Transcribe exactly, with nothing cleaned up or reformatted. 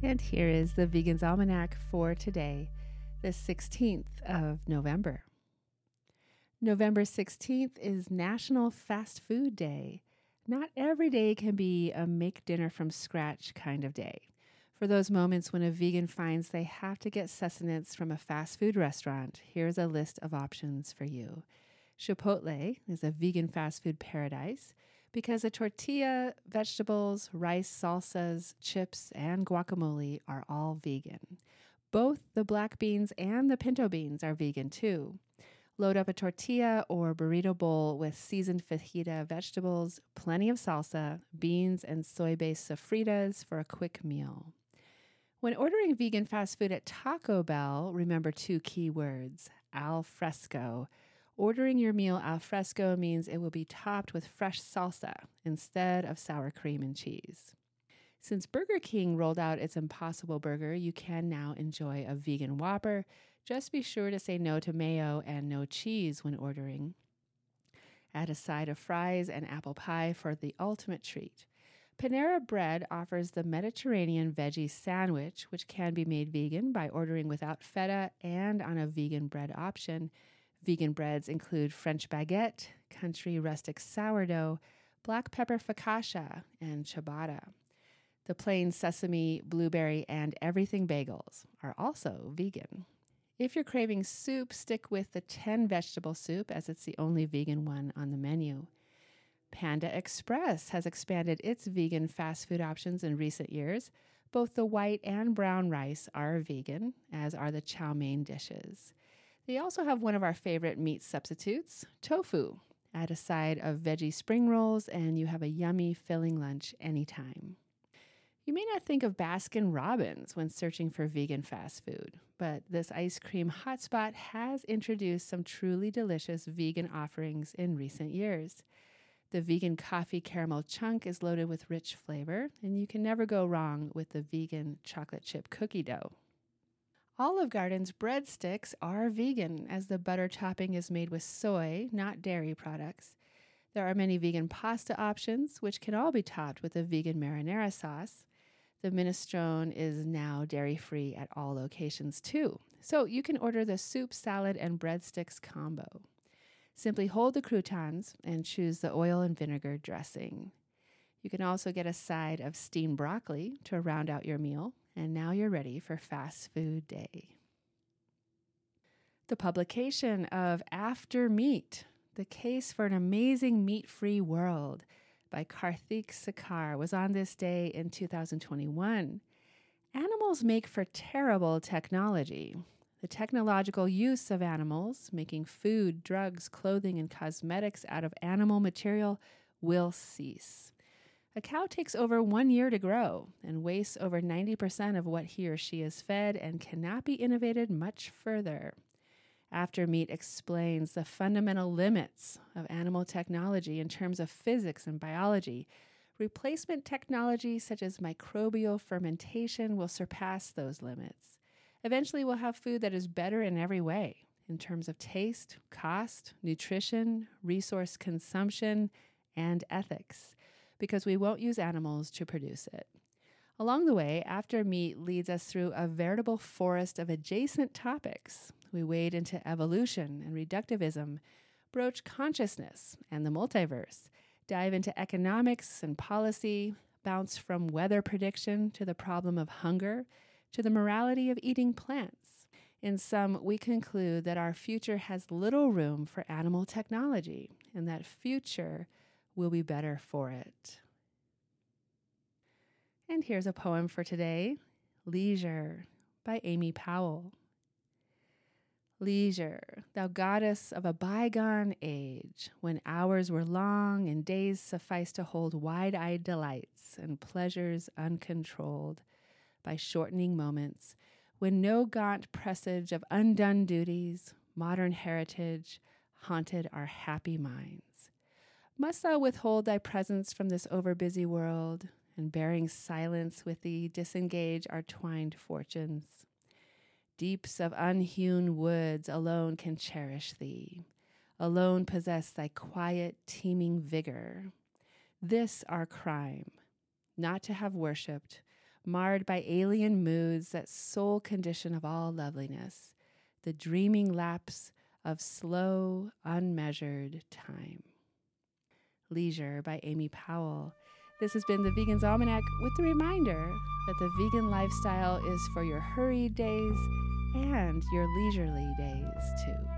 And here is the Vegan's Almanac for today, the sixteenth of November. November sixteenth is National Fast Food Day. Not every day can be a make dinner from scratch kind of day. For those moments when a vegan finds they have to get sustenance from a fast food restaurant, here's a list of options for you. Chipotle is a vegan fast food paradise because a tortilla, vegetables, rice, salsas, chips, and guacamole are all vegan. Both the black beans and the pinto beans are vegan too. Load up a tortilla or burrito bowl with seasoned fajita vegetables, plenty of salsa, beans, and soy-based sofritas for a quick meal. When ordering vegan fast food at Taco Bell, remember two key words: al fresco. Ordering your meal al fresco means it will be topped with fresh salsa instead of sour cream and cheese. Since Burger King rolled out its Impossible Burger, you can now enjoy a vegan Whopper. Just be sure to say no to mayo and no cheese when ordering. Add a side of fries and apple pie for the ultimate treat. Panera Bread offers the Mediterranean Veggie Sandwich, which can be made vegan by ordering without feta and on a vegan bread option. Vegan breads include French baguette, country rustic sourdough, black pepper focaccia, and ciabatta. The plain sesame, blueberry, and everything bagels are also vegan. If you're craving soup, stick with the ten vegetable soup as it's the only vegan one on the menu. Panda Express has expanded its vegan fast food options in recent years. Both the white and brown rice are vegan, as are the chow mein dishes. They also have one of our favorite meat substitutes, tofu. Add a side of veggie spring rolls and you have a yummy, filling lunch anytime. You may not think of Baskin-Robbins when searching for vegan fast food, but this ice cream hotspot has introduced some truly delicious vegan offerings in recent years. The vegan coffee caramel chunk is loaded with rich flavor, and you can never go wrong with the vegan chocolate chip cookie dough. Olive Garden's breadsticks are vegan, as the butter topping is made with soy, not dairy products. There are many vegan pasta options, which can all be topped with a vegan marinara sauce. The minestrone is now dairy-free at all locations too, so you can order the soup, salad, and breadsticks combo. Simply hold the croutons and choose the oil and vinegar dressing. You can also get a side of steamed broccoli to round out your meal, and now you're ready for Fast Food Day. The publication of After Meat, The Case for an Amazing Meat-Free World by Karthik Sakar was on this day in two thousand twenty-one. Animals make for terrible technology. The technological use of animals, making food, drugs, clothing, and cosmetics out of animal material, will cease. A cow takes over one year to grow and wastes over ninety percent of what he or she is fed and cannot be innovated much further. After Meat explains the fundamental limits of animal technology in terms of physics and biology. Replacement technology such as microbial fermentation will surpass those limits. Eventually, we'll have food that is better in every way, in terms of taste, cost, nutrition, resource consumption, and ethics, because we won't use animals to produce it. Along the way, After Meat leads us through a veritable forest of adjacent topics. We wade into evolution and reductivism, broach consciousness and the multiverse, dive into economics and policy, bounce from weather prediction to the problem of hunger, to the morality of eating plants. In sum, we conclude that our future has little room for animal technology, and that future will be better for it. And here's a poem for today, Leisure by Amy Powell. Leisure, thou goddess of a bygone age, when hours were long and days sufficed to hold wide-eyed delights and pleasures uncontrolled by shortening moments, when no gaunt presage of undone duties, modern heritage, haunted our happy minds. Must thou withhold thy presence from this overbusy world, and bearing silence with thee disengage our twined fortunes? Deeps of unhewn woods alone can cherish thee, alone possess thy quiet, teeming vigor. This our crime, not to have worshipped, marred by alien moods, that sole condition of all loveliness, the dreaming lapse of slow, unmeasured time. Leisure by Amy Powell. This has been the Vegan's Almanac, with the reminder that the vegan lifestyle is for your hurried days and your leisurely days too.